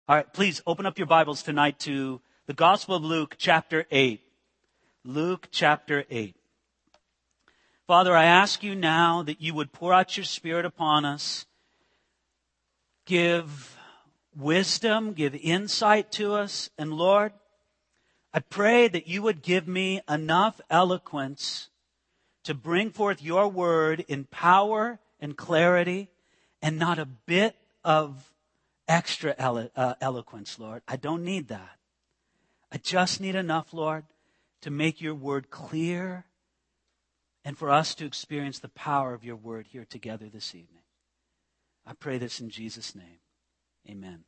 All right, please open up your Bibles tonight to the Gospel of Luke, chapter 8. Luke, chapter 8. Father, I ask you now that you would pour out your Spirit upon us, give wisdom, give insight to us. And Lord, I pray that you would give me enough eloquence to bring forth your word in power and clarity and not a bit of extra eloquence, Lord. I don't need that. I just need enough, Lord, to make your word clear and for us to experience the power of your word here together this evening. I pray this in Jesus' name. Amen.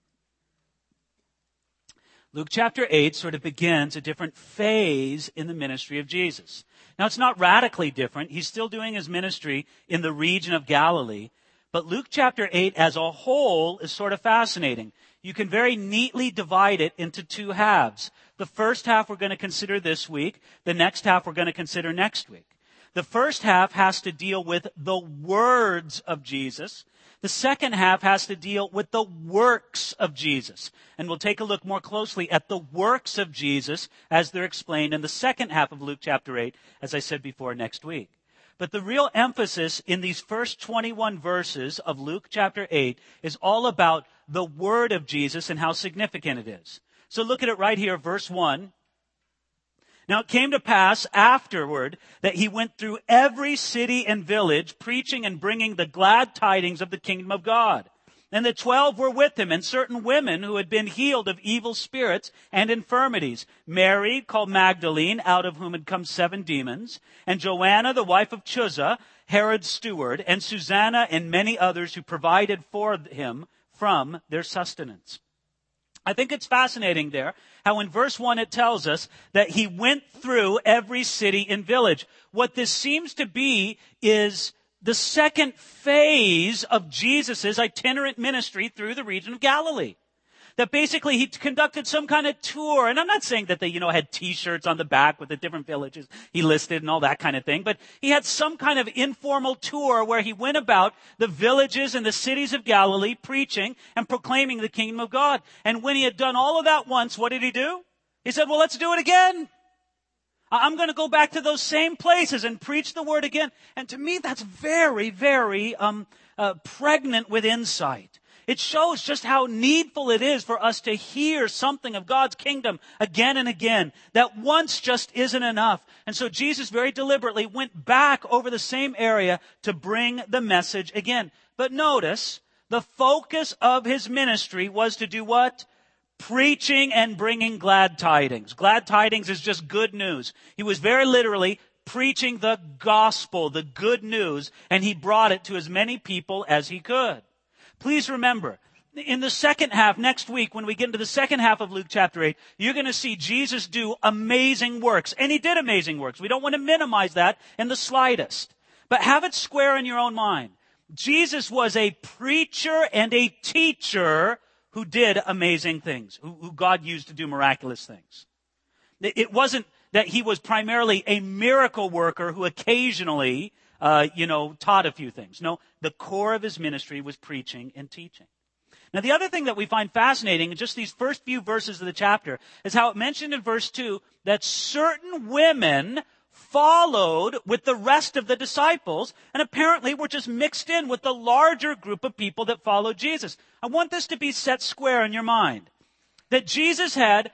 Luke chapter 8 sort of begins a different phase in the ministry of Jesus. Now, it's not radically different. He's still doing his ministry in the region of Galilee. But Luke chapter 8 as a whole is sort of fascinating. You can very neatly divide it into two halves. The first half we're going to consider this week. The next half we're going to consider next week. The first half has to deal with the words of Jesus. The second half has to deal with the works of Jesus. And we'll take a look more closely at the works of Jesus as they're explained in the second half of Luke chapter 8, as I said before, next week. But the real emphasis in these first 21 verses of Luke chapter 8 is all about the word of Jesus and how significant it is. So look at it right here, verse 1. Now it came to pass afterward that he went through every city and village, preaching and bringing the glad tidings of the kingdom of God. And the 12 were with him, and certain women who had been healed of evil spirits and infirmities. Mary, called Magdalene, out of whom had come 7 demons, and Joanna, the wife of Chuza, Herod's steward, and Susanna, and many others who provided for him from their sustenance. I think it's fascinating there how in verse 1 it tells us that he went through every city and village. What this seems to be is the second phase of Jesus' itinerant ministry through the region of Galilee. That basically he conducted some kind of tour. And I'm not saying that they, had T-shirts on the back with the different villages he listed and all that kind of thing. But he had some kind of informal tour where he went about the villages and the cities of Galilee preaching and proclaiming the kingdom of God. And when he had done all of that once, what did he do? He said, well, let's do it again. I'm going to go back to those same places and preach the word again. And to me, that's very, very pregnant with insight. It shows just how needful it is for us to hear something of God's kingdom again and again. That once just isn't enough. And so Jesus very deliberately went back over the same area to bring the message again. But notice, the focus of his ministry was to do what? Preaching and bringing glad tidings. Glad tidings is just good news. He was very literally preaching the gospel, the good news, and he brought it to as many people as he could. Please remember, in the second half, next week, when we get into the second half of Luke chapter 8, you're going to see Jesus do amazing works. And he did amazing works. We don't want to minimize that in the slightest. But have it square in your own mind. Jesus was a preacher and a teacher who did amazing things, who God used to do miraculous things. It wasn't that he was primarily a miracle worker who occasionally, taught a few things. No, the core of his ministry was preaching and teaching. Now, the other thing that we find fascinating in just these first few verses of the chapter is how it mentioned in verse 2 that certain women followed with the rest of the disciples and apparently were just mixed in with the larger group of people that followed Jesus. I want this to be set square in your mind. That Jesus had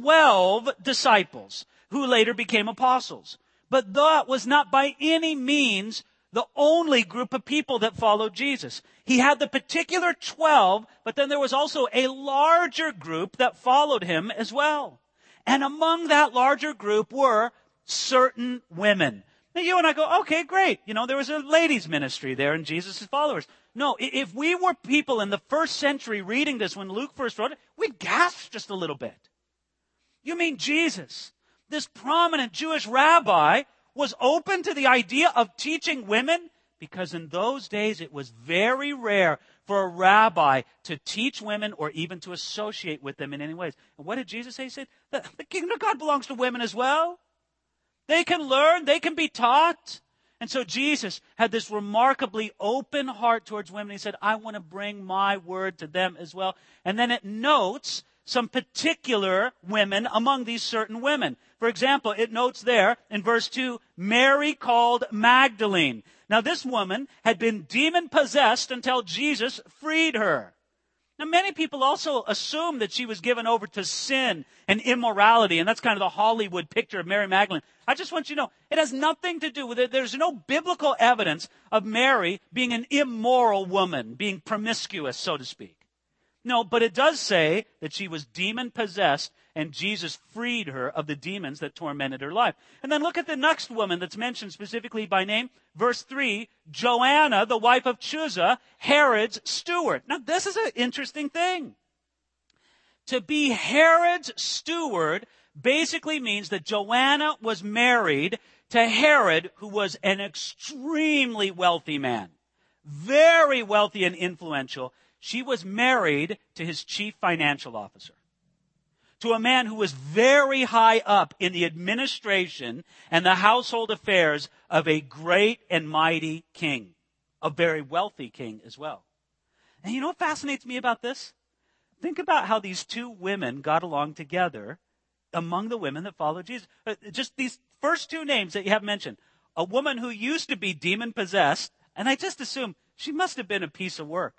12 disciples who later became apostles. But that was not by any means the only group of people that followed Jesus. He had the particular 12, but then there was also a larger group that followed him as well. And among that larger group were certain women. Now you and I go, okay, great. There was a ladies' ministry there in Jesus' followers. No, if we were people in the first century reading this when Luke first wrote it, we'd gasp just a little bit. You mean Jesus, this prominent Jewish rabbi, was open to the idea of teaching women? Because in those days it was very rare for a rabbi to teach women or even to associate with them in any ways. And what did Jesus say? He said, the kingdom of God belongs to women as well. They can learn, they can be taught. And so Jesus had this remarkably open heart towards women. He said, I want to bring my word to them as well. And then it notes some particular women among these certain women. For example, it notes there in verse 2, Mary called Magdalene. Now this woman had been demon-possessed until Jesus freed her. Now, many people also assume that she was given over to sin and immorality, and that's kind of the Hollywood picture of Mary Magdalene. I just want you to know, it has nothing to do with it. There's no biblical evidence of Mary being an immoral woman, being promiscuous, so to speak. No, but it does say that she was demon-possessed, and Jesus freed her of the demons that tormented her life. And then look at the next woman that's mentioned specifically by name. Verse 3, Joanna, the wife of Chuza, Herod's steward. Now, this is an interesting thing. To be Herod's steward basically means that Joanna was married to Herod, who was an extremely wealthy man. Very wealthy and influential. She was married to his chief financial officer, to a man who was very high up in the administration and the household affairs of a great and mighty king, a very wealthy king as well. And you know what fascinates me about this? Think about how these two women got along together among the women that followed Jesus. Just these first two names that you have mentioned. A woman who used to be demon-possessed, and I just assume she must have been a piece of work.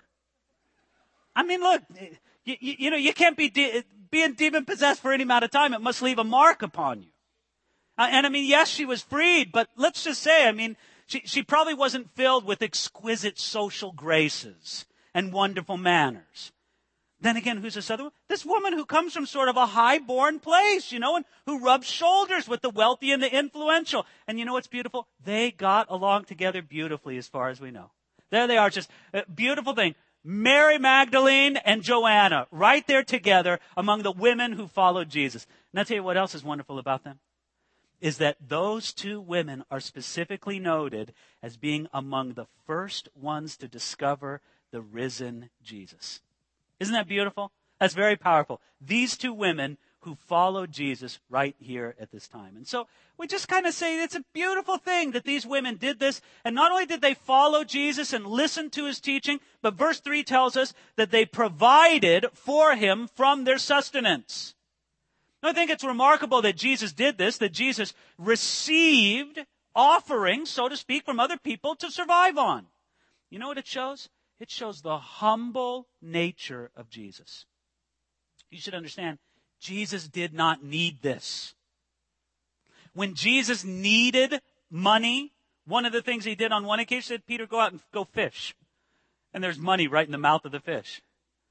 I mean, look, you can't be being demon-possessed for any amount of time. It must leave a mark upon you. And I mean, yes, she was freed, but let's just say, I mean, she probably wasn't filled with exquisite social graces and wonderful manners. Then again, who's this other one? This woman who comes from sort of a high-born place, and who rubs shoulders with the wealthy and the influential. And you know what's beautiful? They got along together beautifully as far as we know. There they are, just a beautiful thing. Mary Magdalene and Joanna, right there together among the women who followed Jesus. And I'll tell you what else is wonderful about them, is that those two women are specifically noted as being among the first ones to discover the risen Jesus. Isn't that beautiful? That's very powerful. These two women who followed Jesus right here at this time. And so we just kind of say it's a beautiful thing that these women did this. And not only did they follow Jesus and listen to his teaching, but verse 3 tells us that they provided for him from their sustenance. Now, I think it's remarkable that Jesus did this, that Jesus received offerings, so to speak, from other people to survive on. You know what it shows? It shows the humble nature of Jesus. You should understand, Jesus did not need this. When Jesus needed money, one of the things he did on one occasion, said, Peter, go out and go fish. And there's money right in the mouth of the fish.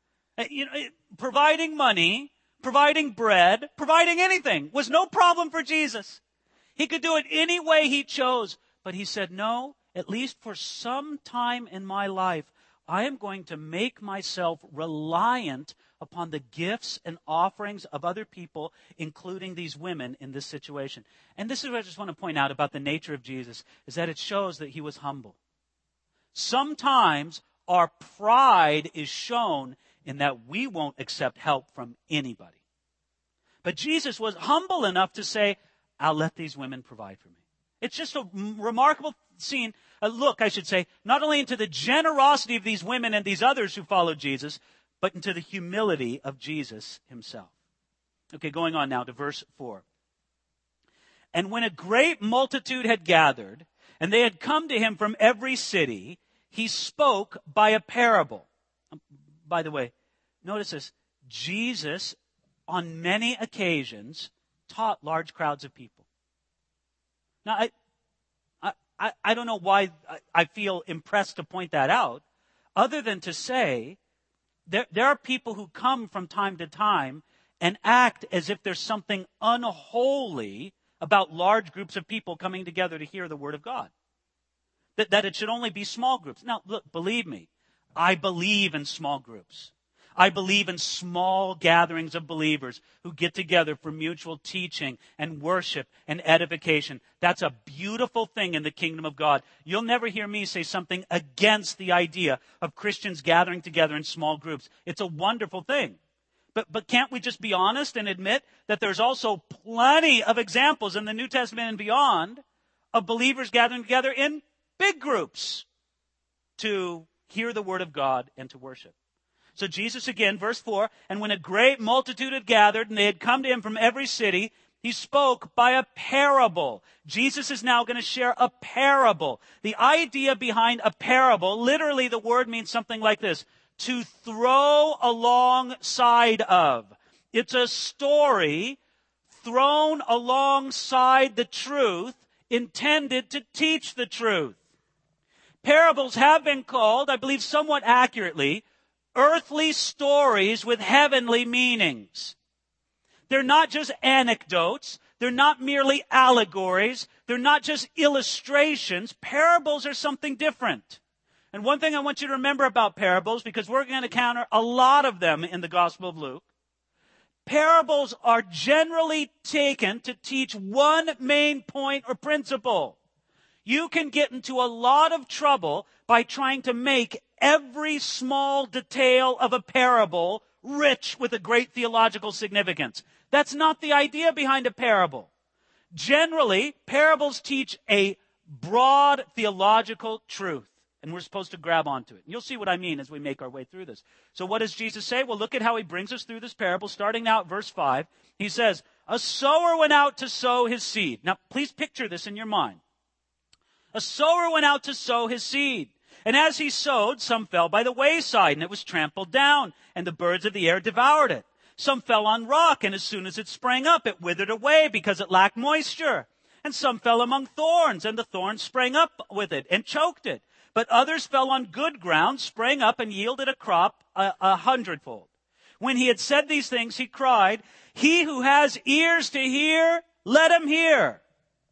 Providing money, providing bread, providing anything was no problem for Jesus. He could do it any way he chose. But he said, no, at least for some time in my life, I am going to make myself reliant upon the gifts and offerings of other people, including these women in this situation. And this is what I just want to point out about the nature of Jesus, is that it shows that he was humble. Sometimes our pride is shown in that we won't accept help from anybody. But Jesus was humble enough to say, I'll let these women provide for me. It's just a remarkable scene, look, I should say, not only into the generosity of these women and these others who followed Jesus, but into the humility of Jesus himself. Okay, going on now to verse 4. And when a great multitude had gathered, and they had come to him from every city, he spoke by a parable. By the way, notice this. Jesus, on many occasions, taught large crowds of people. Now, I don't know why I feel impressed to point that out, other than to say there are people who come from time to time and act as if there's something unholy about large groups of people coming together to hear the word of God. That it should only be small groups. Now, look, believe me, I believe in small groups. I believe in small gatherings of believers who get together for mutual teaching and worship and edification. That's a beautiful thing in the kingdom of God. You'll never hear me say something against the idea of Christians gathering together in small groups. It's a wonderful thing. But can't we just be honest and admit that there's also plenty of examples in the New Testament and beyond of believers gathering together in big groups to hear the word of God and to worship. So Jesus again, verse 4, and when a great multitude had gathered and they had come to him from every city, he spoke by a parable. Jesus is now going to share a parable. The idea behind a parable, literally the word means something like this: to throw alongside of. It's a story thrown alongside the truth, intended to teach the truth. Parables have been called, I believe somewhat accurately, earthly stories with heavenly meanings. They're not just anecdotes. They're not merely allegories. They're not just illustrations. Parables are something different. And one thing I want you to remember about parables, because we're going to encounter a lot of them in the Gospel of Luke, parables are generally taken to teach one main point or principle. You can get into a lot of trouble by trying to make every small detail of a parable rich with a great theological significance. That's not the idea behind a parable. Generally, parables teach a broad theological truth, and we're supposed to grab onto it. And you'll see what I mean as we make our way through this. So what does Jesus say? Well, look at how he brings us through this parable, starting now at verse 5. He says, a sower went out to sow his seed. Now, please picture this in your mind. A sower went out to sow his seed. And as he sowed, some fell by the wayside, and it was trampled down, and the birds of the air devoured it. Some fell on rock, and as soon as it sprang up, it withered away because it lacked moisture. And some fell among thorns, and the thorns sprang up with it and choked it. But others fell on good ground, sprang up, and yielded a crop 100-fold. When he had said these things, he cried, "He who has ears to hear, let him hear."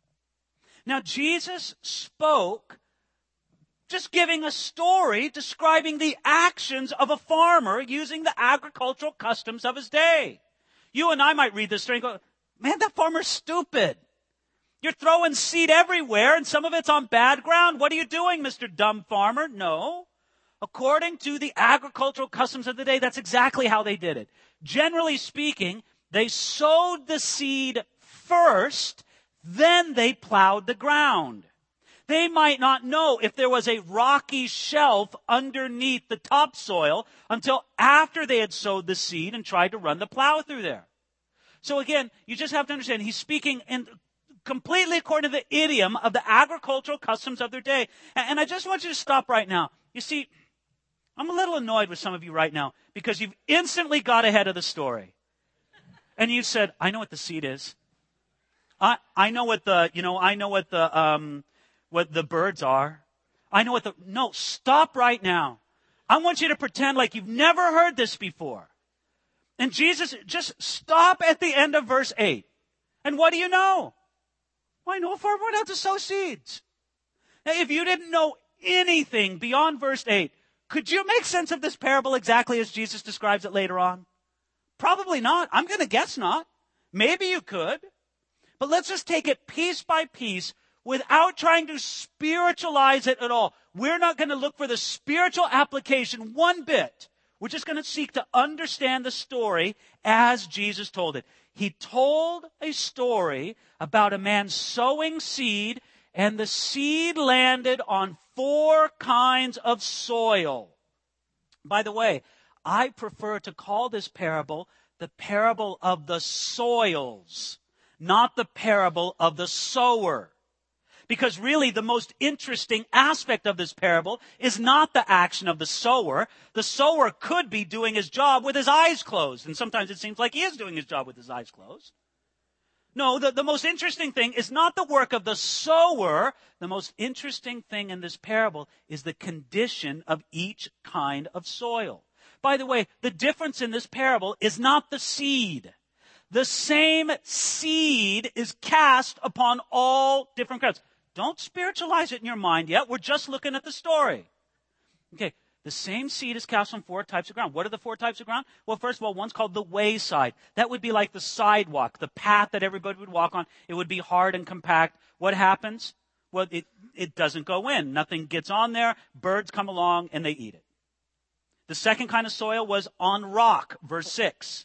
Now, Jesus spoke just giving a story describing the actions of a farmer using the agricultural customs of his day. You and I might read this story and go, man, that farmer's stupid. You're throwing seed everywhere and some of it's on bad ground. What are you doing, Mr. Dumb Farmer? No. According to the agricultural customs of the day, that's exactly how they did it. Generally speaking, they sowed the seed first, then they plowed the ground. They might not know if there was a rocky shelf underneath the topsoil until after they had sowed the seed and tried to run the plow through there. So again, you just have to understand, he's speaking in completely according to the idiom of the agricultural customs of their day. And I just want you to stop right now. You see, I'm a little annoyed with some of you right now because you've instantly got ahead of the story. And you said, I know what the seed is. I know what what the birds are. No, stop right now. I want you to pretend like you've never heard this before. And Jesus, just stop at the end of verse 8. And what do you know? Well, I know a farmer went out to sow seeds. Now, if you didn't know anything beyond verse 8, could you make sense of this parable exactly as Jesus describes it later on? Probably not. I'm going to guess not. Maybe you could. But let's just take it piece by piece without trying to spiritualize it at all. We're not going to look for the spiritual application one bit. We're just going to seek to understand the story as Jesus told it. He told a story about a man sowing seed, and the seed landed on 4 kinds of soil. By the way, I prefer to call this parable the parable of the soils, not the parable of the sower. Because really the most interesting aspect of this parable is not the action of the sower. The sower could be doing his job with his eyes closed. And sometimes it seems like he is doing his job with his eyes closed. No, the most interesting thing is not the work of the sower. The most interesting thing in this parable is the condition of each kind of soil. By the way, the difference in this parable is not the seed. The same seed is cast upon all different grounds. Don't spiritualize it in your mind yet. We're just looking at the story. Okay, the same seed is cast on 4 types of ground. What are the 4 types of ground? Well, first of all, one's called the wayside. That would be like the sidewalk, the path that everybody would walk on. It would be hard and compact. What happens? Well, it doesn't go in. Nothing gets on there. Birds come along and they eat it. The second kind of soil was on rock, verse 6.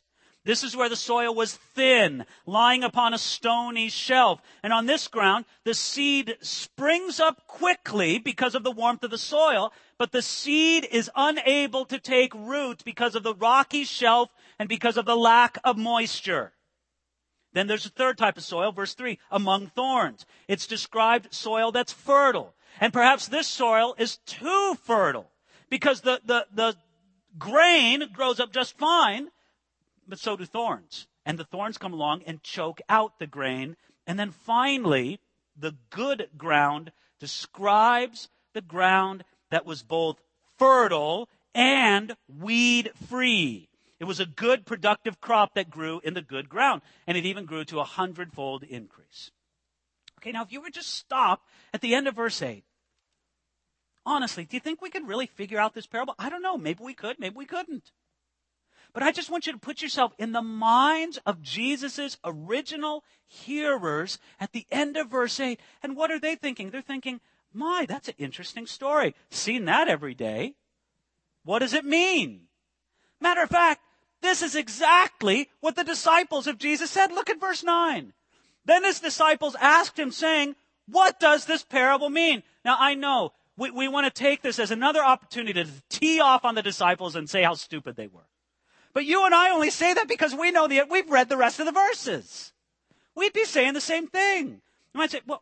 This is where the soil was thin, lying upon a stony shelf. And on this ground, the seed springs up quickly because of the warmth of the soil, but the seed is unable to take root because of the rocky shelf and because of the lack of moisture. Then there's a third type of soil, verse 3, among thorns. It's described soil that's fertile. And perhaps this soil is too fertile because the grain grows up just fine, but so do thorns. And the thorns come along and choke out the grain. And then finally, the good ground describes the ground that was both fertile and weed-free. It was a good, productive crop that grew in the good ground. And it even grew to 100-fold increase. Okay, now if you were just stop at the end of verse 8, honestly, do you think we could really figure out this parable? I don't know. Maybe we could, maybe we couldn't. But I just want you to put yourself in the minds of Jesus' original hearers at the end of verse 8. And what are they thinking? They're thinking, my, that's an interesting story. Seen that every day. What does it mean? Matter of fact, this is exactly what the disciples of Jesus said. Look at verse 9. Then his disciples asked him, saying, what does this parable mean? Now, I know we want to take this as another opportunity to tee off on the disciples and say how stupid they were. But you and I only say that because we know we've read the rest of the verses. We'd be saying the same thing. You might say, well,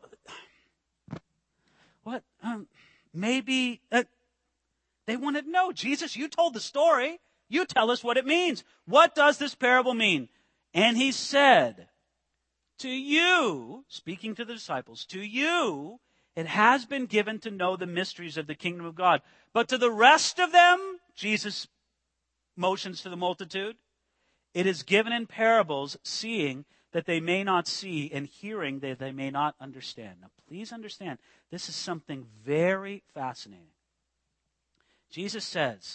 what? Maybe they wanted to know. Jesus, you told the story. You tell us what it means. What does this parable mean? And he said, to you, speaking to the disciples, to you, it has been given to know the mysteries of the kingdom of God. But to the rest of them, Jesus motions to the multitude, it is given in parables, seeing that they may not see, and hearing that they may not understand. Now, please understand, this is something very fascinating. Jesus says,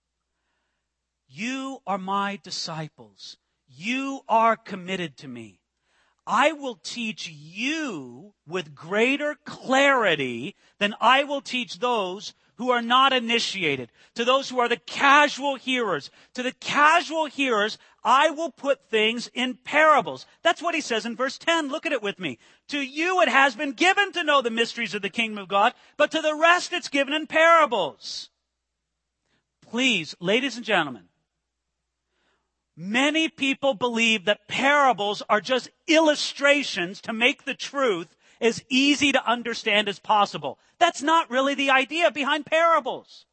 you are my disciples. You are committed to me. I will teach you with greater clarity than I will teach those who are not initiated, to those who are the casual hearers. To the casual hearers, I will put things in parables. That's what he says in verse 10. Look at it with me. To you it has been given to know the mysteries of the kingdom of God, but to the rest it's given in parables. Please, ladies and gentlemen, many people believe that parables are just illustrations to make the truth as easy to understand as possible. That's not really the idea behind parables.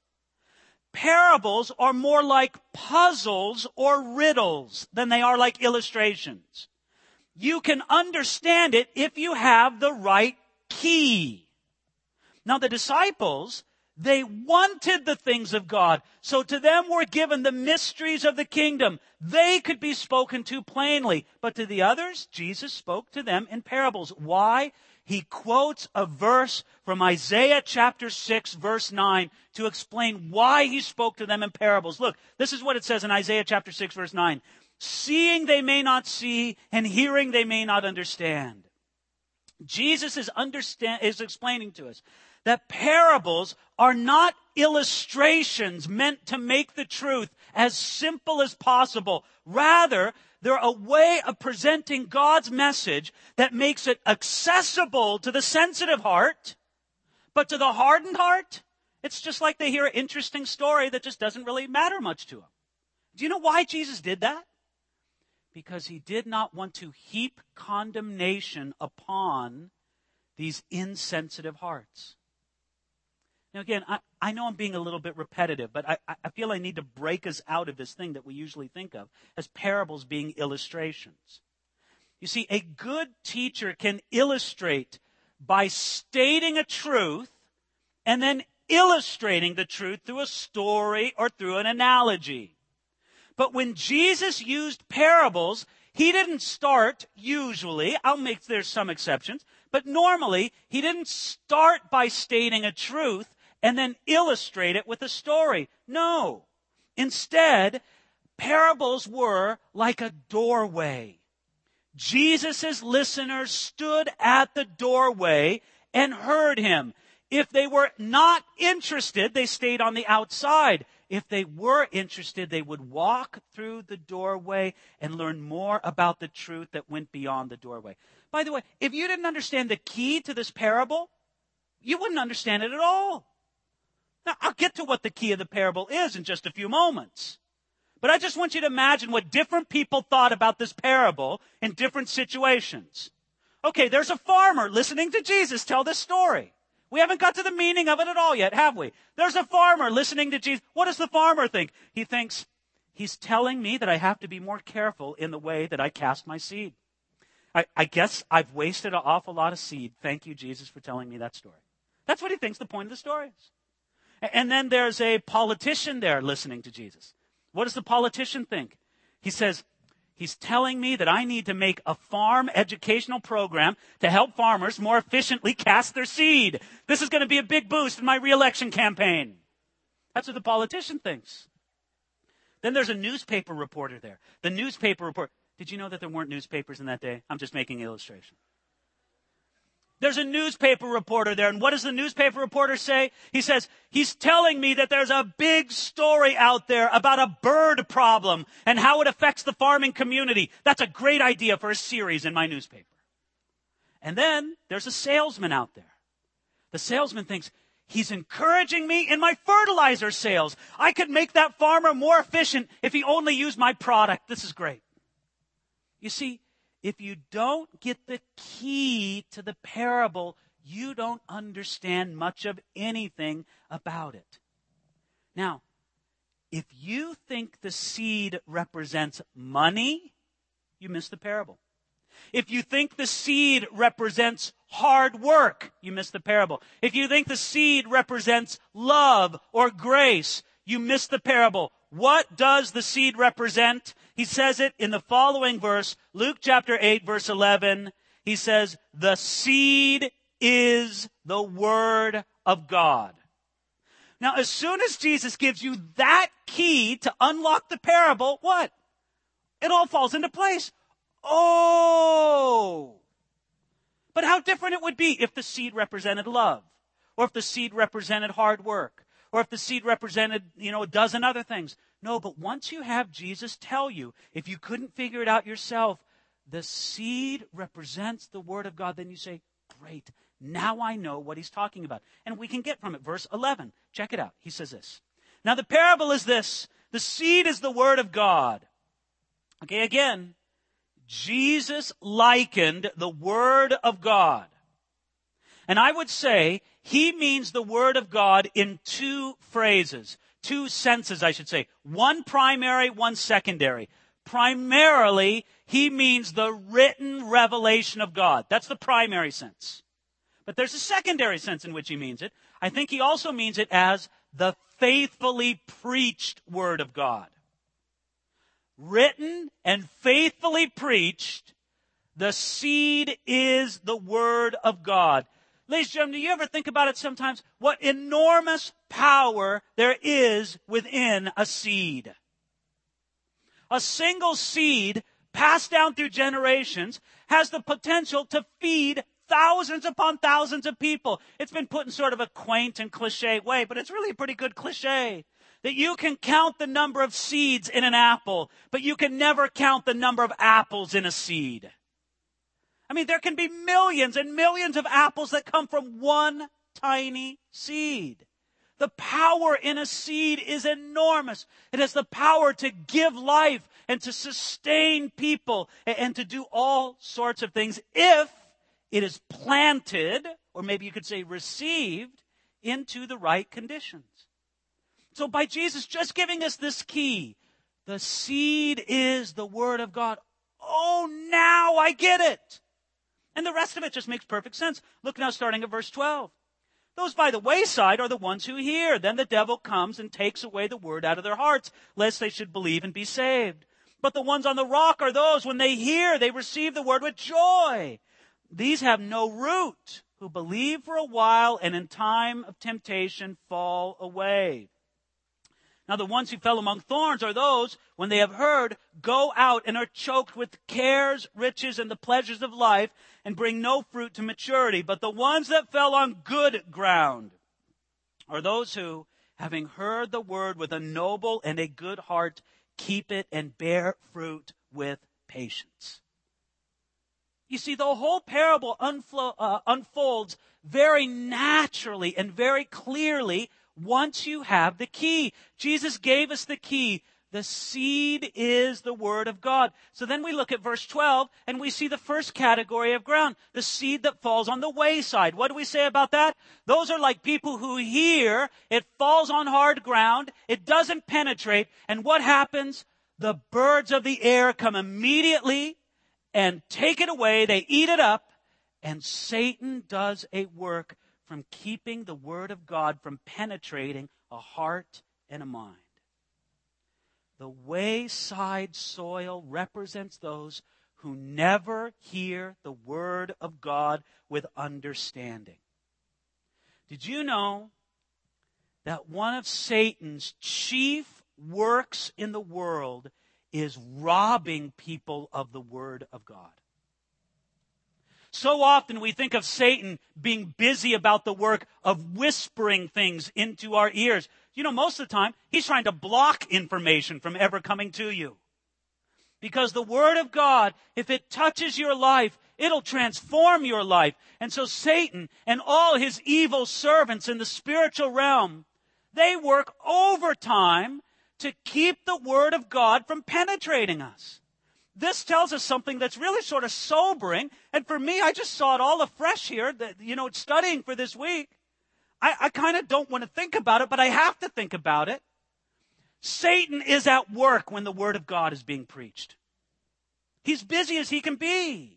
Parables are more like puzzles or riddles than they are like illustrations. You can understand it if you have the right key. Now the disciples, they wanted the things of God. So to them were given the mysteries of the kingdom. They could be spoken to plainly. But to the others, Jesus spoke to them in parables. Why? He quotes a verse from Isaiah chapter 6, verse 9, to explain why he spoke to them in parables. Look, this is what it says in Isaiah chapter 6, verse 9. Seeing they may not see, and hearing they may not understand. Jesus is explaining to us that parables are not illustrations meant to make the truth as simple as possible. Rather, they're a way of presenting God's message that makes it accessible to the sensitive heart, but to the hardened heart, it's just like they hear an interesting story that just doesn't really matter much to them. Do you know why Jesus did that? Because he did not want to heap condemnation upon these insensitive hearts. Now again, I know I'm being a little bit repetitive, but I feel I need to break us out of this thing that we usually think of as parables being illustrations. You see, a good teacher can illustrate by stating a truth and then illustrating the truth through a story or through an analogy. But when Jesus used parables, he didn't start, usually, there's some exceptions, but normally he didn't start by stating a truth and then illustrate it with a story. No. Instead, parables were like a doorway. Jesus' listeners stood at the doorway and heard him. If they were not interested, they stayed on the outside. If they were interested, they would walk through the doorway and learn more about the truth that went beyond the doorway. By the way, if you didn't understand the key to this parable, you wouldn't understand it at all. Now, I'll get to what the key of the parable is in just a few moments. But I just want you to imagine what different people thought about this parable in different situations. Okay, there's a farmer listening to Jesus tell this story. We haven't got to the meaning of it at all yet, have we? There's a farmer listening to Jesus. What does the farmer think? He thinks, he's telling me that I have to be more careful in the way that I cast my seed. I guess I've wasted an awful lot of seed. Thank you, Jesus, for telling me that story. That's what he thinks the point of the story is. And then there's a politician there listening to Jesus. What does the politician think? He says, he's telling me that I need to make a farm educational program to help farmers more efficiently cast their seed. This is going to be a big boost in my re-election campaign. That's what the politician thinks. Then there's a newspaper reporter there. The newspaper reporter. Did you know that there weren't newspapers in that day? I'm just making an illustration. There's a newspaper reporter there, and what does the newspaper reporter say? He says, he's telling me that there's a big story out there about a bird problem and how it affects the farming community. That's a great idea for a series in my newspaper. And then there's a salesman out there. The salesman thinks, he's encouraging me in my fertilizer sales. I could make that farmer more efficient if he only used my product. This is great. You see, if you don't get the key to the parable, you don't understand much of anything about it. Now, if you think the seed represents money, you miss the parable. If you think the seed represents hard work, you miss the parable. If you think the seed represents love or grace, you miss the parable. What does the seed represent? He says it in the following verse, Luke chapter 8, verse 11. He says, the seed is the word of God. Now, as soon as Jesus gives you that key to unlock the parable, what? It all falls into place. Oh! But how different it would be if the seed represented love, or if the seed represented hard work, or if the seed represented, a dozen other things. No, but once you have Jesus tell you, if you couldn't figure it out yourself, the seed represents the word of God, then you say, great, now I know what he's talking about. And we can get from it. Verse 11, check it out. He says this. Now the parable is this. The seed is the word of God. Okay, again, Jesus likened the word of God. And I would say he means the word of God in two phrases, two senses, I should say. One primary, one secondary. Primarily, he means the written revelation of God. That's the primary sense. But there's a secondary sense in which he means it. I think he also means it as the faithfully preached word of God. Written and faithfully preached, the seed is the word of God. Ladies and gentlemen, do you ever think about it sometimes? What enormous power there is within a seed. A single seed passed down through generations has the potential to feed thousands upon thousands of people. It's been put in sort of a quaint and cliche way, but it's really a pretty good cliche. That you can count the number of seeds in an apple, but you can never count the number of apples in a seed. I mean, there can be millions and millions of apples that come from one tiny seed. The power in a seed is enormous. It has the power to give life and to sustain people and to do all sorts of things if it is planted, or maybe you could say received, into the right conditions. So by Jesus just giving us this key, the seed is the word of God. Oh, now I get it. And the rest of it just makes perfect sense. Look now, starting at verse 12. Those by the wayside are the ones who hear. Then the devil comes and takes away the word out of their hearts, lest they should believe and be saved. But the ones on the rock are those, when they hear, they receive the word with joy. These have no root, who believe for a while and in time of temptation fall away. Now the ones who fell among thorns are those, when they have heard, go out and are choked with cares, riches, and the pleasures of life, and bring no fruit to maturity. But the ones that fell on good ground are those who, having heard the word with a noble and a good heart, keep it and bear fruit with patience. You see, the whole parable unfolds very naturally and very clearly once you have the key. Jesus gave us the key. The seed is the word of God. So then we look at verse 12 and we see the first category of ground, the seed that falls on the wayside. What do we say about that? Those are like people who hear, it falls on hard ground, it doesn't penetrate, and what happens? The birds of the air come immediately and take it away, they eat it up, and Satan does a work from keeping the word of God from penetrating a heart and a mind. The wayside soil represents those who never hear the word of God with understanding. Did you know that one of Satan's chief works in the world is robbing people of the word of God? So often we think of Satan being busy about the work of whispering things into our ears. You know, most of the time, he's trying to block information from ever coming to you. Because the word of God, if it touches your life, it'll transform your life. And so Satan and all his evil servants in the spiritual realm, they work overtime to keep the word of God from penetrating us. This tells us something that's really sort of sobering. And for me, I just saw it all afresh here, studying for this week. I kind of don't want to think about it, but I have to think about it. Satan is at work when the word of God is being preached. He's busy as he can be.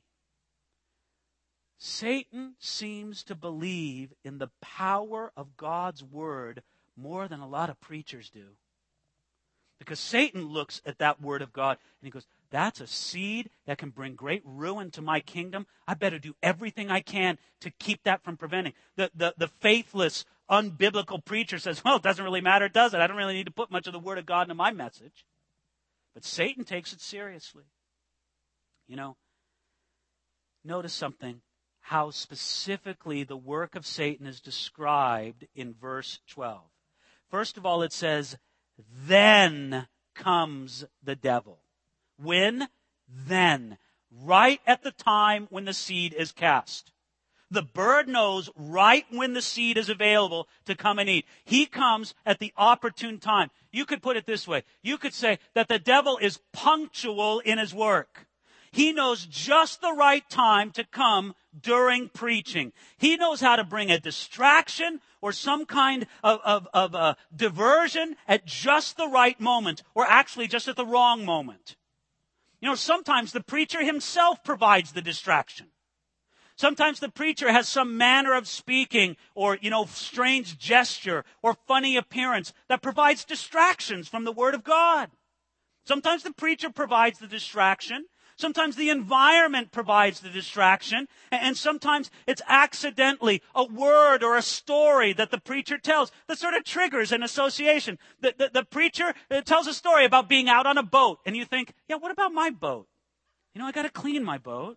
Satan seems to believe in the power of God's word more than a lot of preachers do. Because Satan looks at that word of God and he goes, that's a seed that can bring great ruin to my kingdom. I better do everything I can to keep that from preventing. The faithless, unbiblical preacher says, well, it doesn't really matter, does it? I don't really need to put much of the word of God into my message. But Satan takes it seriously. You know, notice something, how specifically the work of Satan is described in verse 12. First of all, it says, then comes the devil. When? Then. Right at the time when the seed is cast. The bird knows right when the seed is available to come and eat. He comes at the opportune time. You could put it this way. You could say that the devil is punctual in his work. He knows just the right time to come during preaching. He knows how to bring a distraction or some kind of diversion at just the right moment, or actually just at the wrong moment. You know, sometimes the preacher himself provides the distraction. Sometimes the preacher has some manner of speaking or, strange gesture or funny appearance that provides distractions from the Word of God. Sometimes the preacher provides the distraction. Sometimes the environment provides the distraction, and sometimes it's accidentally a word or a story that the preacher tells that sort of triggers an association. The preacher tells a story about being out on a boat, and you think, yeah, what about my boat? I got to clean my boat.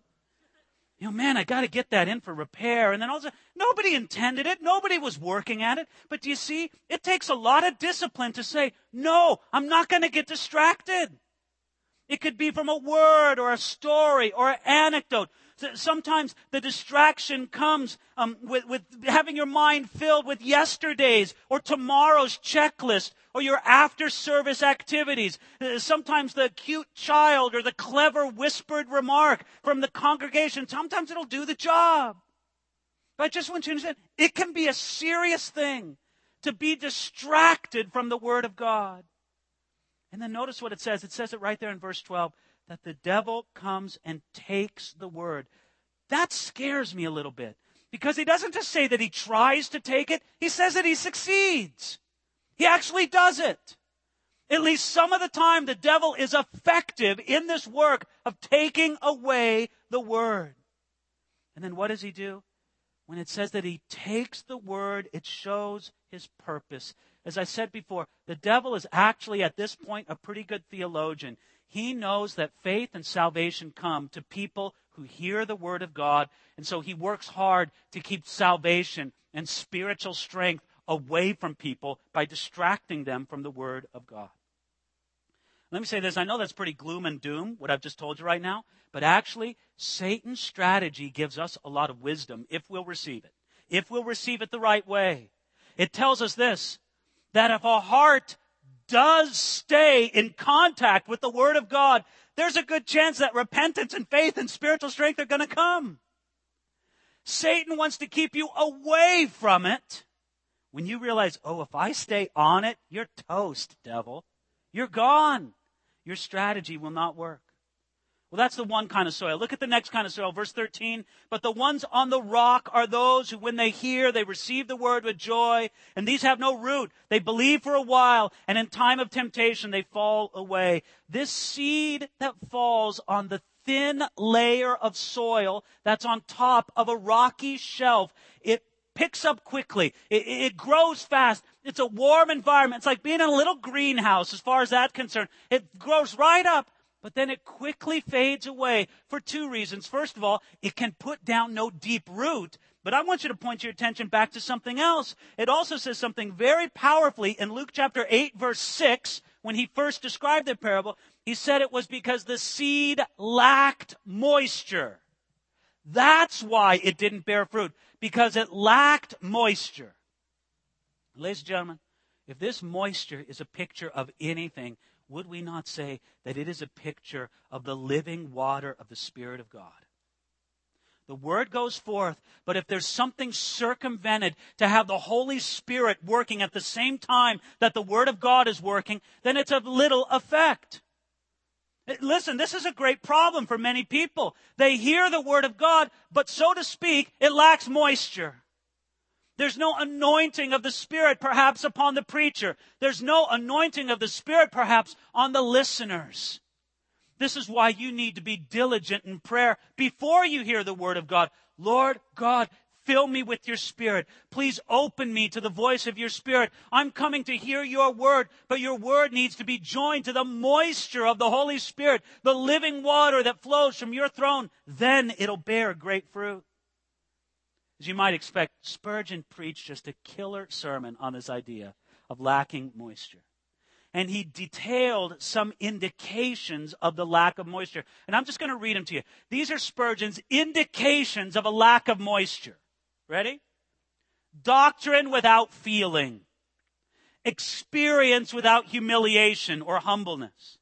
I got to get that in for repair. And then also, nobody intended it. Nobody was working at it. But do you see, it takes a lot of discipline to say, no, I'm not going to get distracted. It could be from a word or a story or an anecdote. Sometimes the distraction comes with having your mind filled with yesterday's or tomorrow's checklist or your after-service activities. Sometimes the cute child or the clever whispered remark from the congregation, sometimes it'll do the job. But I just want you to understand, it can be a serious thing to be distracted from the Word of God. And then notice what it says. It says it right there in verse 12, that the devil comes and takes the word. That scares me a little bit, because he doesn't just say that he tries to take it. He says that he succeeds. He actually does it. At least some of the time, the devil is effective in this work of taking away the word. And then what does he do? When it says that he takes the word, it shows his purpose. as I said before, the devil is actually at this point a pretty good theologian. He knows that faith and salvation come to people who hear the word of God, and so he works hard to keep salvation and spiritual strength away from people by distracting them from the word of God. Let me say this. I know that's pretty gloom and doom, what I've just told you right now, but actually, Satan's strategy gives us a lot of wisdom if we'll receive it. If we'll receive it the right way. It tells us this, that if a heart does stay in contact with the Word of God, there's a good chance that repentance and faith and spiritual strength are going to come. Satan wants to keep you away from it. When you realize, oh, if I stay on it, you're toast, devil. You're gone. Your strategy will not work. Well, that's the one kind of soil. Look at the next kind of soil, verse 13. But the ones on the rock are those who, when they hear, they receive the word with joy. And these have no root. They believe for a while, and in time of temptation, they fall away. This seed that falls on the thin layer of soil that's on top of a rocky shelf, it picks up quickly. It grows fast. It's a warm environment. It's like being in a little greenhouse as far as that's concerned. It grows right up. But then it quickly fades away for two reasons. First of all, it can put down no deep root. But I want you to point your attention back to something else. It also says something very powerfully in Luke chapter 8, verse 6, when he first described the parable. He said it was because the seed lacked moisture. That's why it didn't bear fruit, because it lacked moisture. Ladies and gentlemen, if this moisture is a picture of anything, would we not say that it is a picture of the living water of the Spirit of God? The Word goes forth, but if there's something circumvented to have the Holy Spirit working at the same time that the Word of God is working, then it's of little effect. Listen, this is a great problem for many people. They hear the Word of God, but so to speak, it lacks moisture. There's no anointing of the Spirit perhaps upon the preacher. There's no anointing of the Spirit perhaps on the listeners. This is why you need to be diligent in prayer before you hear the Word of God. Lord God, fill me with your Spirit. Please open me to the voice of your Spirit. I'm coming to hear your Word, but your Word needs to be joined to the moisture of the Holy Spirit, the living water that flows from your throne. Then it'll bear great fruit. As you might expect, Spurgeon preached just a killer sermon on this idea of lacking moisture. And he detailed some indications of the lack of moisture. And I'm just going to read them to you. These are Spurgeon's indications of a lack of moisture. Ready? Doctrine without feeling. Experience without humiliation or humbleness.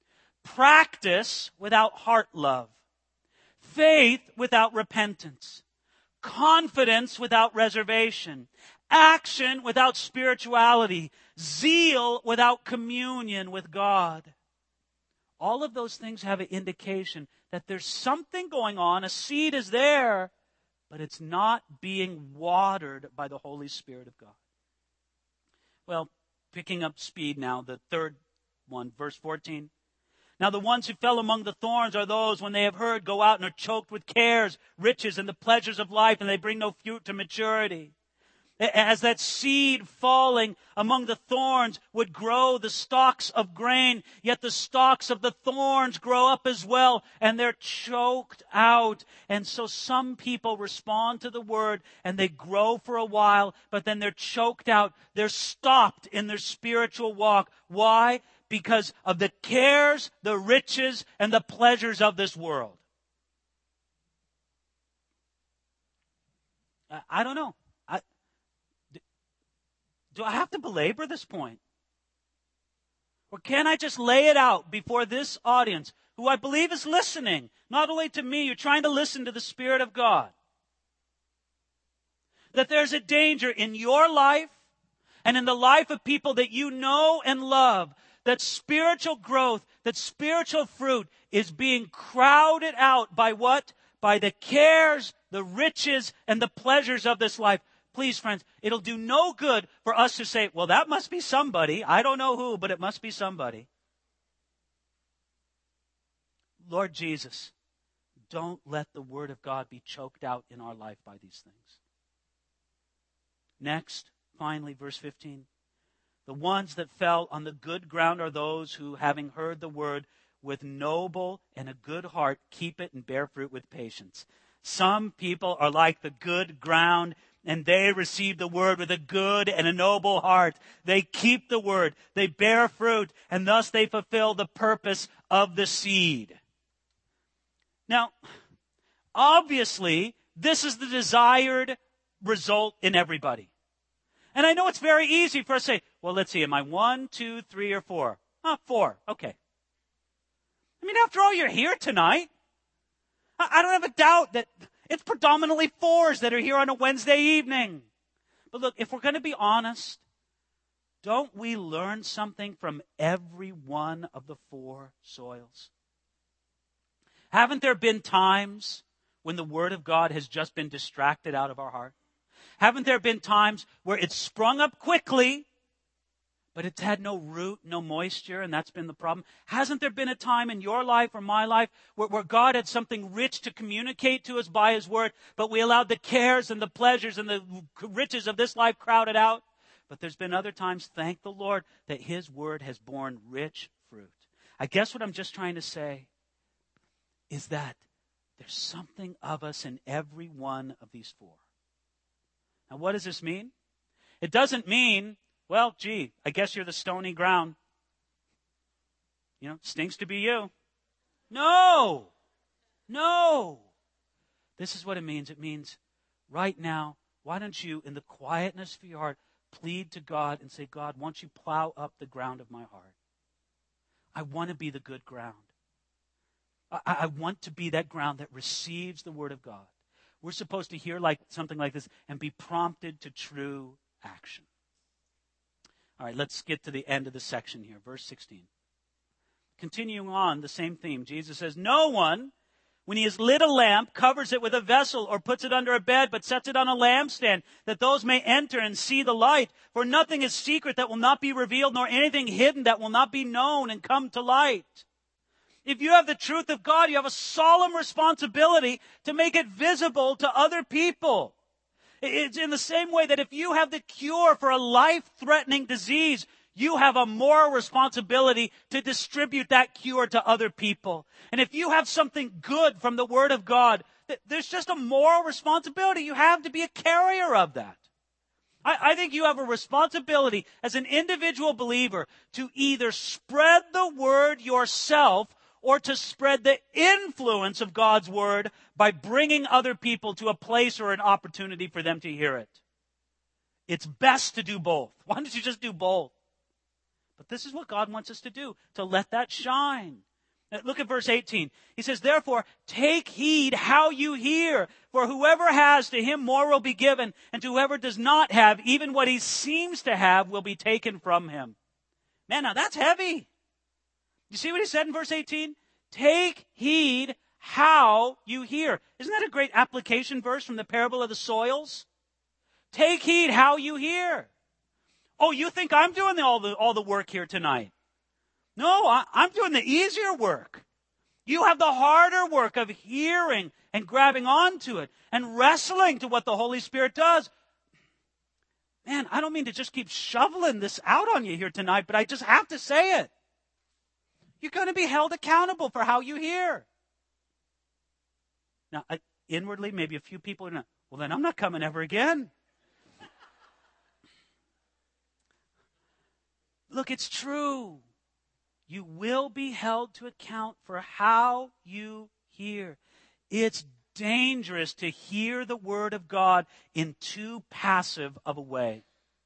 Practice without heart love. Faith without repentance. Confidence without reservation, action without spirituality, zeal without communion with God. All of those things have an indication that there's something going on. A seed is there, but it's not being watered by the Holy Spirit of God. Well, picking up speed now, the third one, verse 14. Now the ones who fell among the thorns are those, when they have heard, go out and are choked with cares, riches, and the pleasures of life, and they bring no fruit to maturity. As that seed falling among the thorns would grow the stalks of grain, yet the stalks of the thorns grow up as well, and they're choked out. And so some people respond to the word, and they grow for a while, but then they're choked out. They're stopped in their spiritual walk. Why? Because of the cares, the riches, and the pleasures of this world. I don't know. Do I have to belabor this point? Or can I just lay it out before this audience, who I believe is listening, not only to me, you're trying to listen to the Spirit of God, that there's a danger in your life and in the life of people that you know and love, that spiritual growth, that spiritual fruit is being crowded out by what? By the cares, the riches, and the pleasures of this life. Please, friends, it'll do no good for us to say, well, that must be somebody. I don't know who, but it must be somebody. Lord Jesus, don't let the Word of God be choked out in our life by these things. Next, finally, verse 15. The ones that fell on the good ground are those who, having heard the word with noble and a good heart, keep it and bear fruit with patience. Some people are like the good ground, and they receive the word with a good and a noble heart. They keep the word, they bear fruit, and thus they fulfill the purpose of the seed. Now, obviously, this is the desired result in everybody. And I know it's very easy for us to say, well, let's see, am I 1, 2, 3, or 4? 4. Okay. I mean, after all, you're here tonight. I don't have a doubt that it's predominantly 4s that are here on a Wednesday evening. But look, if we're going to be honest, don't we learn something from every one of the 4 soils? Haven't there been times when the Word of God has just been distracted out of our heart? Haven't there been times where it's sprung up quickly, but it's had no root, no moisture, and that's been the problem? Hasn't there been a time in your life or my life where God had something rich to communicate to us by His Word, but we allowed the cares and the pleasures and the riches of this life crowded out? But there's been other times, thank the Lord, that His Word has borne rich fruit. I guess what I'm just trying to say is that there's something of us in every one of these 4. Now, what does this mean? It doesn't mean, well, gee, I guess you're the stony ground. Stinks to be you. No. This is what it means. It means right now, why don't you, in the quietness of your heart, plead to God and say, God, won't you plow up the ground of my heart? I want to be the good ground. I want to be that ground that receives the Word of God. We're supposed to hear something like this and be prompted to true action. All right, let's get to the end of the section here, verse 16. Continuing on the same theme, Jesus says, no one, when he has lit a lamp, covers it with a vessel or puts it under a bed, but sets it on a lampstand, that those may enter and see the light. For nothing is secret that will not be revealed, nor anything hidden that will not be known and come to light. If you have the truth of God, you have a solemn responsibility to make it visible to other people. It's in the same way that if you have the cure for a life-threatening disease, you have a moral responsibility to distribute that cure to other people. And if you have something good from the Word of God, there's just a moral responsibility. You have to be a carrier of that. I think you have a responsibility as an individual believer to either spread the Word yourself or to spread the influence of God's Word by bringing other people to a place or an opportunity for them to hear it. It's best to do both. Why don't you just do both? But this is what God wants us to do, to let that shine. Look at verse 18. He says, therefore, take heed how you hear. For whoever has, to him more will be given. And to whoever does not have, even what he seems to have will be taken from him. Man, now that's heavy. You see what he said in verse 18? Take heed how you hear. Isn't that a great application verse from the parable of the soils? Take heed how you hear. Oh, you think I'm doing all the work here tonight? No, I'm doing the easier work. You have the harder work of hearing and grabbing onto it and wrestling to what the Holy Spirit does. Man, I don't mean to just keep shoveling this out on you here tonight, but I just have to say it. You're going to be held accountable for how you hear. Now, inwardly, maybe a few people are not, well, then I'm not coming ever again. Look, it's true. You will be held to account for how you hear. It's dangerous to hear the Word of God in too passive of a way.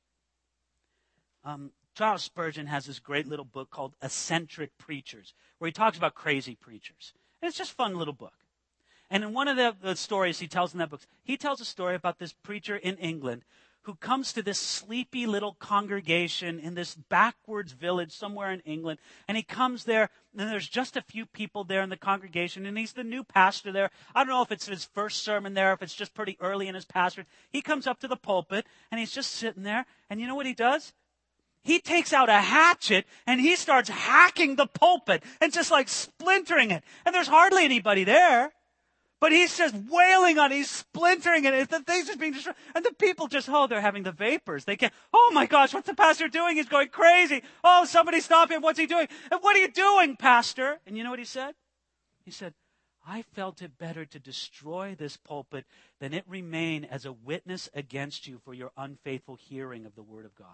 Charles Spurgeon has this great little book called Eccentric Preachers, where he talks about crazy preachers. And it's just a fun little book. And in one of the stories he tells in that book, he tells a story about this preacher in England who comes to this sleepy little congregation in this backwards village somewhere in England. And he comes there, and there's just a few people there in the congregation, and he's the new pastor there. I don't know if it's his first sermon there, if it's just pretty early in his pastorate. He comes up to the pulpit, and he's just sitting there, and you know what he does? He takes out a hatchet and he starts hacking the pulpit and just splintering it. And there's hardly anybody there. But he's just wailing on it. He's splintering it. The thing's just being destroyed. And the people just, they're having the vapors. They can't, oh my gosh, what's the pastor doing? He's going crazy. Oh, somebody stop him. What's he doing? And what are you doing, pastor? And you know what he said? He said, I felt it better to destroy this pulpit than it remain as a witness against you for your unfaithful hearing of the word of God.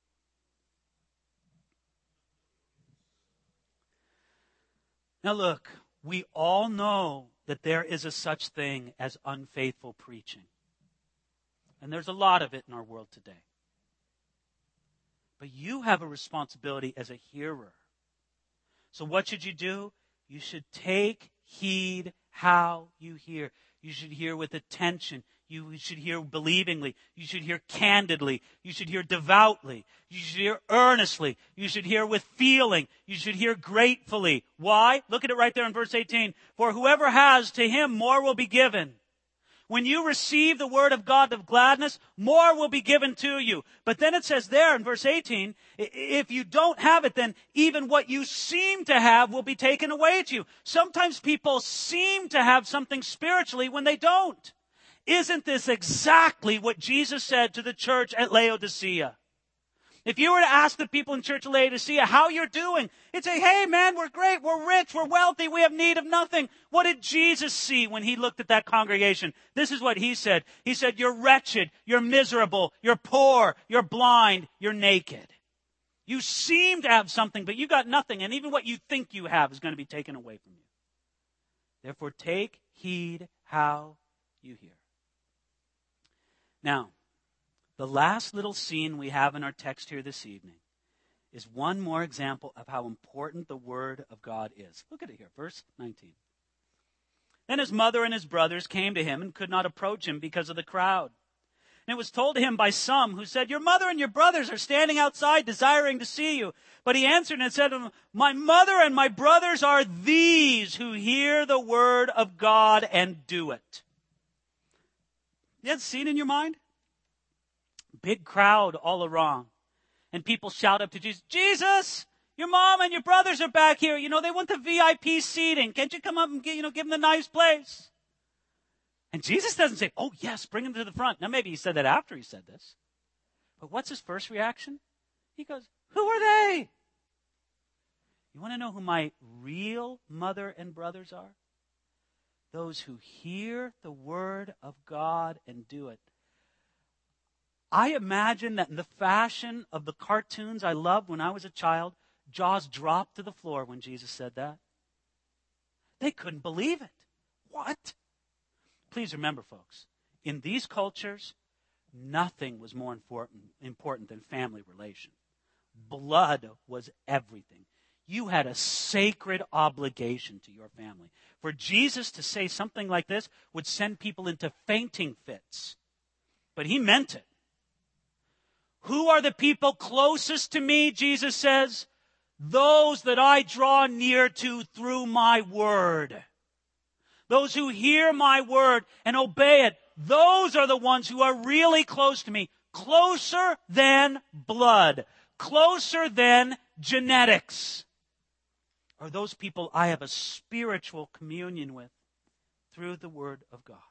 Now look, we all know that there is a such thing as unfaithful preaching. And there's a lot of it in our world today. But you have a responsibility as a hearer. So what should you do? You should take heed how you hear. You should hear with attention. You should hear believingly. You should hear candidly. You should hear devoutly. You should hear earnestly. You should hear with feeling. You should hear gratefully. Why? Look at it right there in verse 18. For whoever has, to him more will be given. When you receive the word of God of gladness, more will be given to you. But then it says there in verse 18, if you don't have it, then even what you seem to have will be taken away to you. Sometimes people seem to have something spiritually when they don't. Isn't this exactly what Jesus said to the church at Laodicea? If you were to ask the people in church at Laodicea how you're doing, it'd say, hey man, we're great, we're rich, we're wealthy, we have need of nothing. What did Jesus see when he looked at that congregation? This is what he said. He said, you're wretched, you're miserable, you're poor, you're blind, you're naked. You seem to have something, but you got nothing, and even what you think you have is going to be taken away from you. Therefore, take heed how you hear. Now, the last little scene we have in our text here this evening is one more example of how important the Word of God is. Look at it here, verse 19. Then his mother and his brothers came to him and could not approach him because of the crowd. And it was told to him by some who said, your mother and your brothers are standing outside desiring to see you. But he answered and said to them, my mother and my brothers are these who hear the Word of God and do it. You have that scene in your mind? Big crowd all around. And people shout up to Jesus, Jesus, your mom and your brothers are back here. You know, they want the VIP seating. Can't you come up and give them the nice place? And Jesus doesn't say, oh yes, bring them to the front. Now maybe he said that after he said this. But what's his first reaction? He goes, who are they? You want to know who my real mother and brothers are? Those who hear the word of God and do it. I imagine that in the fashion of the cartoons I loved when I was a child, jaws dropped to the floor when Jesus said that. They couldn't believe it. What? Please remember, folks, in these cultures, nothing was more important than family relation. Blood was everything. You had a sacred obligation to your family. For Jesus to say something like this would send people into fainting fits. But he meant it. Who are the people closest to me, Jesus says? Those that I draw near to through my word. Those who hear my word and obey it, those are the ones who are really close to me. Closer than blood. Closer than genetics. Are those people I have a spiritual communion with through the word of God.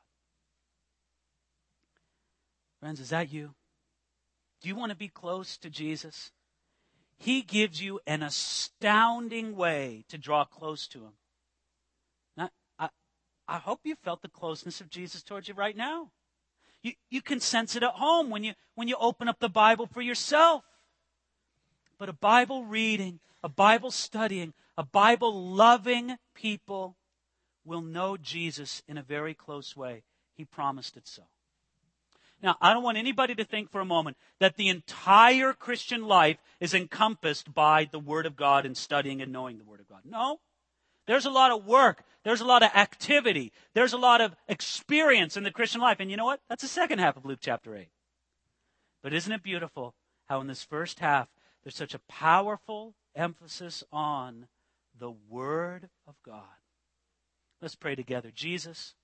Friends, is that you? Do you want to be close to Jesus? He gives you an astounding way to draw close to him. Now, I hope you felt the closeness of Jesus towards you right now. You can sense it at home when you open up the Bible for yourself. But a Bible reading, a Bible studying, a Bible loving people will know Jesus in a very close way. He promised it so. Now, I don't want anybody to think for a moment that the entire Christian life is encompassed by the Word of God and studying and knowing the Word of God. No. There's a lot of work. There's a lot of activity. There's a lot of experience in the Christian life. And you know what? That's the second half of Luke chapter 8. But isn't it beautiful how in this first half there's such a powerful emphasis on the Word of God? Let's pray together. Jesus,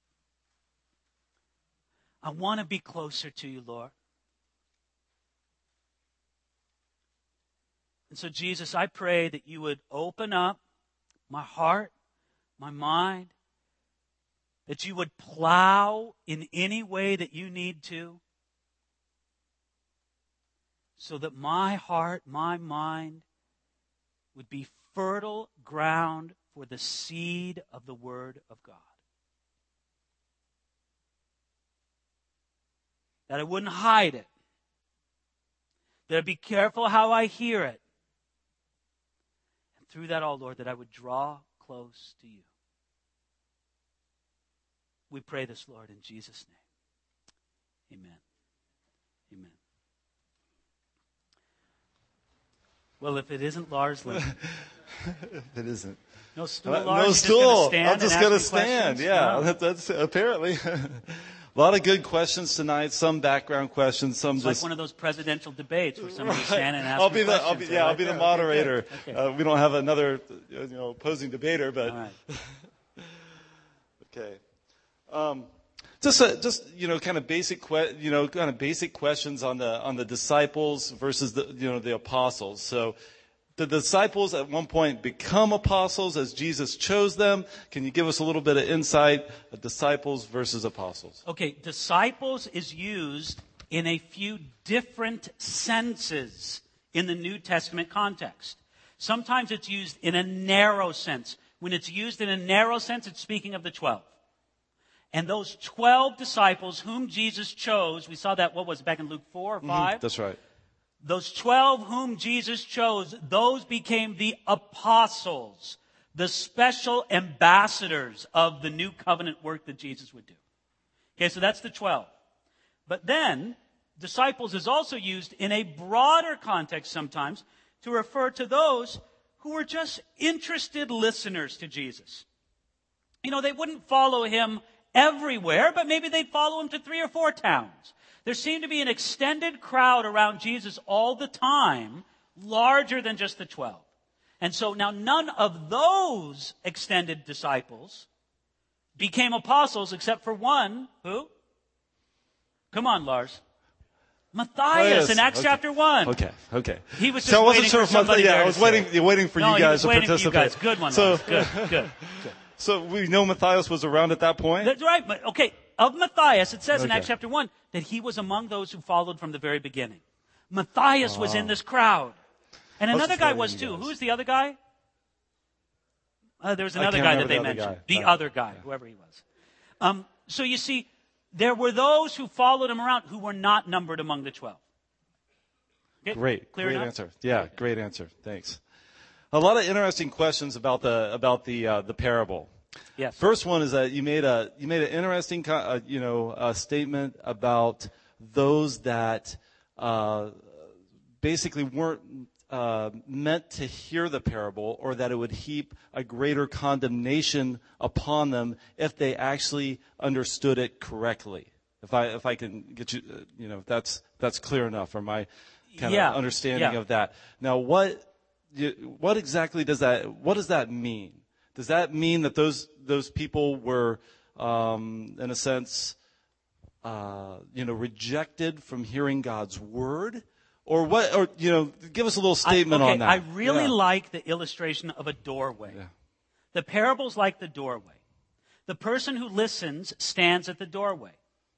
I want to be closer to you, Lord. And so, Jesus, I pray that you would open up my heart, my mind, that you would plow in any way that you need to, so that my heart, my mind would be fertile ground for the seed of the Word of God. That I wouldn't hide it. That I'd be careful how I hear it. And through that, oh Lord, that I would draw close to you. We pray this, Lord, in Jesus' name. Amen. Amen. Well, if it isn't Lars Lynn. It isn't. No stool, Lars? No stool. I'm just going to stand. Yeah, no. That's apparently. A lot of good questions tonight. Some background questions. Some it's just like one of those presidential debates where somebody's right. standing and asking questions. I'll be the moderator. Okay. We don't have another, opposing debater, but all right. Okay. Just kind of basic questions on the disciples versus the apostles. So, the disciples at one point become apostles as Jesus chose them. Can you give us a little bit of insight of disciples versus apostles? Okay, disciples is used in a few different senses in the New Testament context. Sometimes it's used in a narrow sense. When it's used in a narrow sense, it's speaking of the 12. And those 12 disciples whom Jesus chose, we saw that, back in Luke 4 or 5? Mm-hmm, that's right. Those 12 whom Jesus chose, those became the apostles, the special ambassadors of the new covenant work that Jesus would do. Okay, so that's the 12. But then, disciples is also used in a broader context sometimes to refer to those who were just interested listeners to Jesus. They wouldn't follow him everywhere, but maybe they'd follow him to 3 or 4 towns. There seemed to be an extended crowd around Jesus all the time, larger than just the 12. And so now none of those extended disciples became apostles except for one, who? Come on, Lars. Matthias in Acts chapter 1. Okay. He was just waiting for somebody there. I was waiting for you guys to participate. For you guys. Good one, Lars. Good. So we know Matthias was around at that point? That's right. But okay, of Matthias, it says in Acts chapter 1 that he was among those who followed from the very beginning. Matthias was in this crowd. And another guy was too. Who's the other guy? There was another guy that they mentioned. The other guy, whoever he was. So you see, there were those who followed him around who were not numbered among the 12. Okay? Great answer. Yeah, great answer. Thanks. A lot of interesting questions about the parable. Yes. First one is that you made an interesting statement about those that basically weren't meant to hear the parable, or that it would heap a greater condemnation upon them if they actually understood it correctly. If I can get you, if that's clear enough, or my kind of understanding of that. Now, what exactly does that mean? Does that mean that those people were, in a sense, rejected from hearing God's word? Or what? Or give us a little statement on that. I really like the illustration of a doorway. Yeah. The parable's like the doorway. The person who listens stands at the doorway.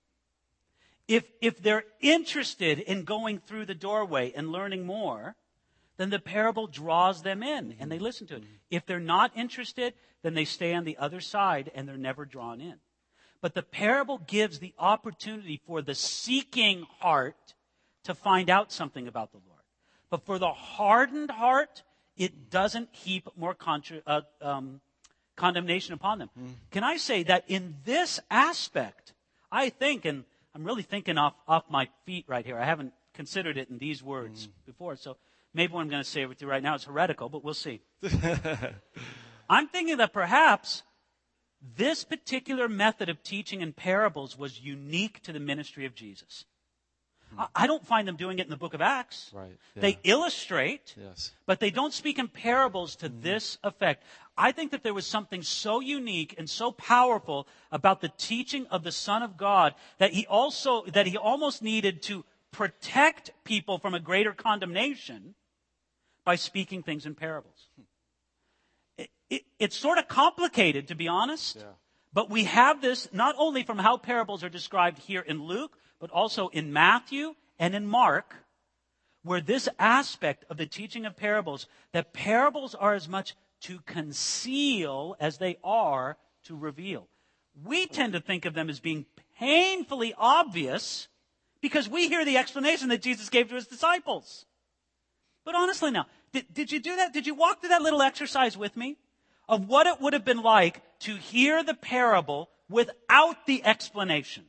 If they're interested in going through the doorway and learning more, then the parable draws them in and they listen to it. If they're not interested, then they stay on the other side and they're never drawn in. But the parable gives the opportunity for the seeking heart to find out something about the Lord. But for the hardened heart, it doesn't heap more condemnation upon them. Can I say that in this aspect, I think, and I'm really thinking off my feet right here. I haven't considered it in these words before, so maybe what I'm going to say with you right now is heretical, but we'll see. I'm thinking that perhaps this particular method of teaching in parables was unique to the ministry of Jesus. I don't find them doing it in the book of Acts. Right. Yeah. They illustrate, but they don't speak in parables to this effect. I think that there was something so unique and so powerful about the teaching of the Son of God that he almost needed to protect people from a greater condemnation by speaking things in parables. It's sort of complicated, to be honest. Yeah. But we have this not only from how parables are described here in Luke, but also in Matthew and in Mark, where this aspect of the teaching of parables, that parables are as much to conceal as they are to reveal. We tend to think of them as being painfully obvious because we hear the explanation that Jesus gave to his disciples. But honestly now, did you do that? Did you walk through that little exercise with me of what it would have been like to hear the parable without the explanation?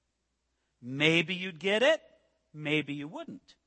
Maybe you'd get it, maybe you wouldn't.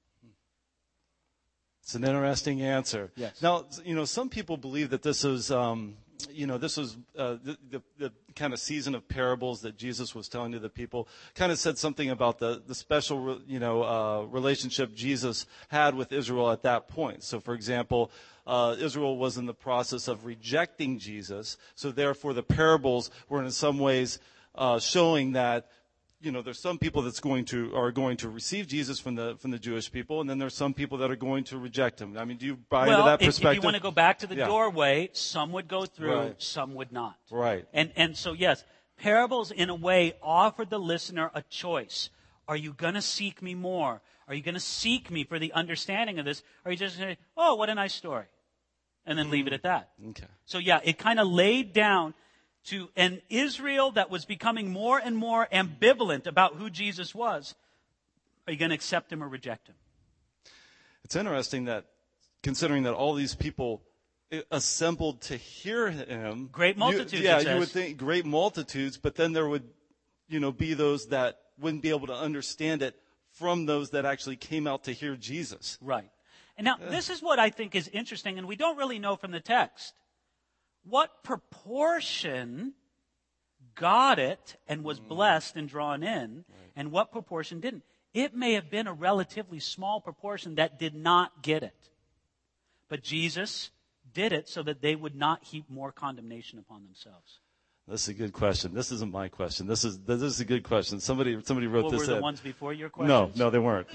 It's an interesting answer. Yes. Now, some people believe that this is, this was the kind of season of parables that Jesus was telling to the people. Kind of said something about the special, relationship Jesus had with Israel at that point. So, for example, Israel was in the process of rejecting Jesus. So, therefore, the parables were in some ways showing that, there's some people are going to receive Jesus from the Jewish people, and then there's some people that are going to reject him. I mean, do you buy into that perspective? If you want to go back to the doorway, some would go through, right. Some would not. Right. And so, yes, parables in a way offered the listener a choice. Are you going to seek me more? Are you going to seek me for the understanding of this? Or are you just going to say, oh, what a nice story, and then leave it at that? Okay. So, yeah, it kind of laid down to an Israel that was becoming more and more ambivalent about who Jesus was. Are you going to accept him or reject him? It's interesting that, considering that all these people assembled to hear him. Great multitudes, you would think great multitudes, but then there would, be those that wouldn't be able to understand it from those that actually came out to hear Jesus. Right. And now, this is what I think is interesting, and we don't really know from the text. What proportion got it and was blessed and drawn in, and what proportion didn't? It may have been a relatively small proportion that did not get it. But Jesus did it so that they would not heap more condemnation upon themselves. This is a good question. This isn't my question. This is a good question. Somebody wrote this in. Were the ones before your questions? No, they weren't.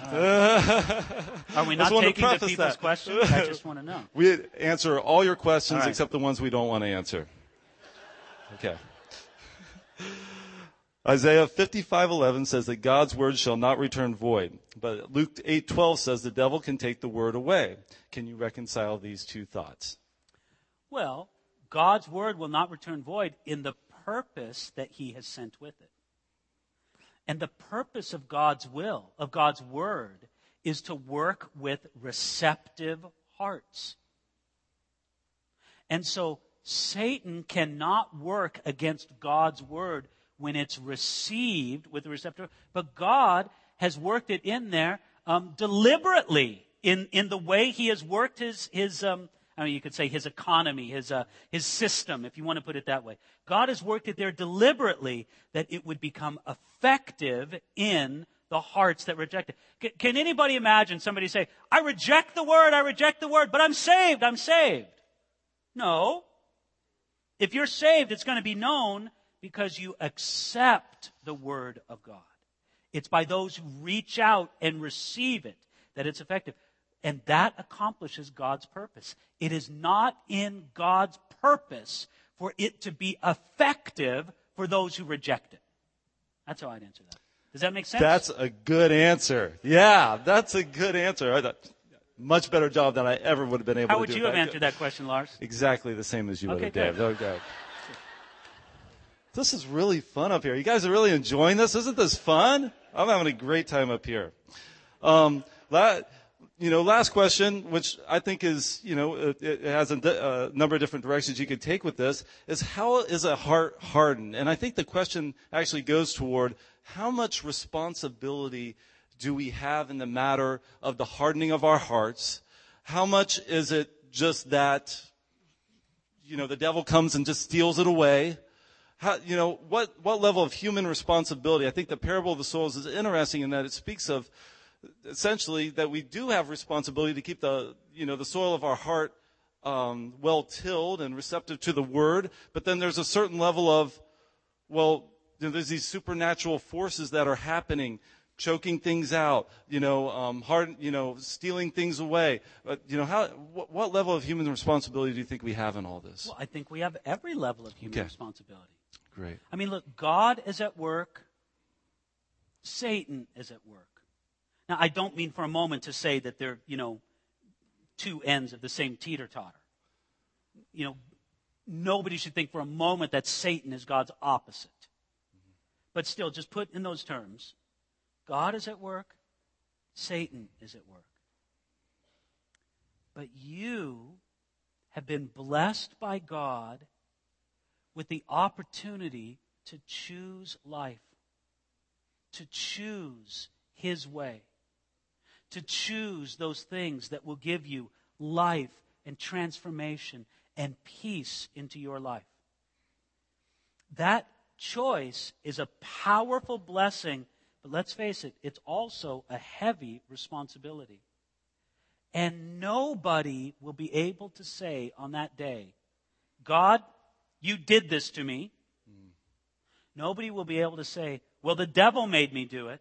Are we not taking the people's questions? I just want to know. We answer all your questions all right. except the ones we don't want to answer. Okay. Isaiah 55:11 says that God's word shall not return void. But Luke 8:12 says the devil can take the word away. Can you reconcile these two thoughts? Well, God's word will not return void in the purpose that he has sent with it. And the purpose of God's will, of God's word, is to work with receptive hearts. And so Satan cannot work against God's word when it's received with a receptive, but God has worked it in there deliberately in the way he has worked his you could say his economy, his system, if you want to put it that way. God has worked it there deliberately that it would become effective in the hearts that reject it. Can anybody imagine somebody say, I reject the word, but I'm saved. No. If you're saved, it's going to be known because you accept the word of God. It's by those who reach out and receive it that it's effective. And that accomplishes God's purpose. It is not in God's purpose for it to be effective for those who reject it. That's how I'd answer that. Does that make sense? That's a good answer. Yeah, that's a good answer. Much better job than I ever would have been able to do. How would you have answered that question, Lars? Exactly the same as you would have, Dave. Good. Okay. This is really fun up here. You guys are really enjoying this? Isn't this fun? I'm having a great time up here. Last question, which I think is, it has a number of different directions you could take with this, is how is a heart hardened? And I think the question actually goes toward how much responsibility do we have in the matter of the hardening of our hearts? How much is it just that, the devil comes and just steals it away? How, what level of human responsibility? I think the parable of the soils is interesting in that it speaks of essentially that we do have responsibility to keep the soil of our heart well tilled and receptive to the word. But then there's a certain level of, there's these supernatural forces that are happening, choking things out, stealing things away. What level of human responsibility do you think we have in all this? Well, I think we have every level of human responsibility. Great. I mean, look, God is at work. Satan is at work. Now, I don't mean for a moment to say that they're, two ends of the same teeter-totter. Nobody should think for a moment that Satan is God's opposite. But still, just put in those terms, God is at work, Satan is at work. But you have been blessed by God with the opportunity to choose life, to choose His way, to choose those things that will give you life and transformation and peace into your life. That choice is a powerful blessing, but let's face it, it's also a heavy responsibility. And nobody will be able to say on that day, God, you did this to me. Nobody will be able to say, well, the devil made me do it.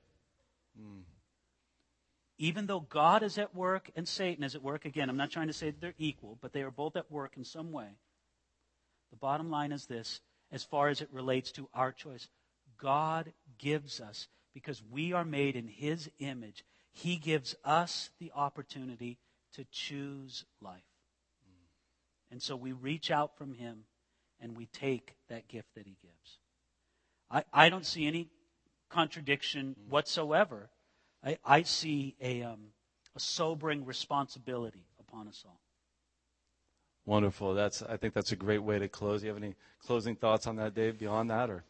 Even though God is at work and Satan is at work, again, I'm not trying to say that they're equal, but they are both at work in some way. The bottom line is this, as far as it relates to our choice, God gives us, because we are made in His image, He gives us the opportunity to choose life. And so we reach out from Him and we take that gift that He gives. I don't see any contradiction whatsoever. I see a sobering responsibility upon us all. Wonderful. I think that's a great way to close. Do you have any closing thoughts on that, Dave, beyond that? Or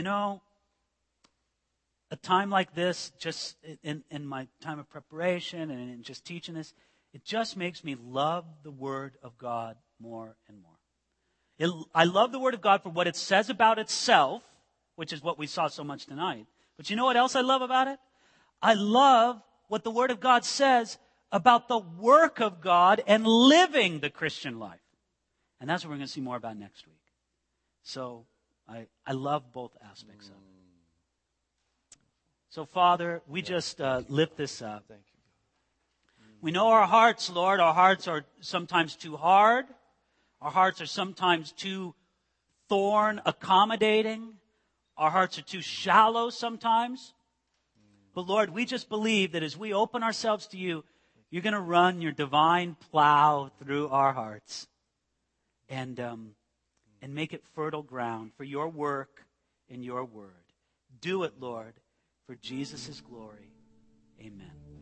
a time like this, just in my time of preparation and in just teaching this, it just makes me love the Word of God more and more. I love the Word of God for what it says about itself, which is what we saw so much tonight. But you know what else I love about it? I love what the Word of God says about the work of God and living the Christian life. And that's what we're going to see more about next week. So I love both aspects of it. So, Father, we just lift this up. Thank you. We know our hearts, Lord. Our hearts are sometimes too hard. Our hearts are sometimes too thorn accommodating. Our hearts are too shallow sometimes. But Lord, we just believe that as we open ourselves to you, you're going to run your divine plow through our hearts and make it fertile ground for your work and your word. Do it, Lord, for Jesus' glory. Amen.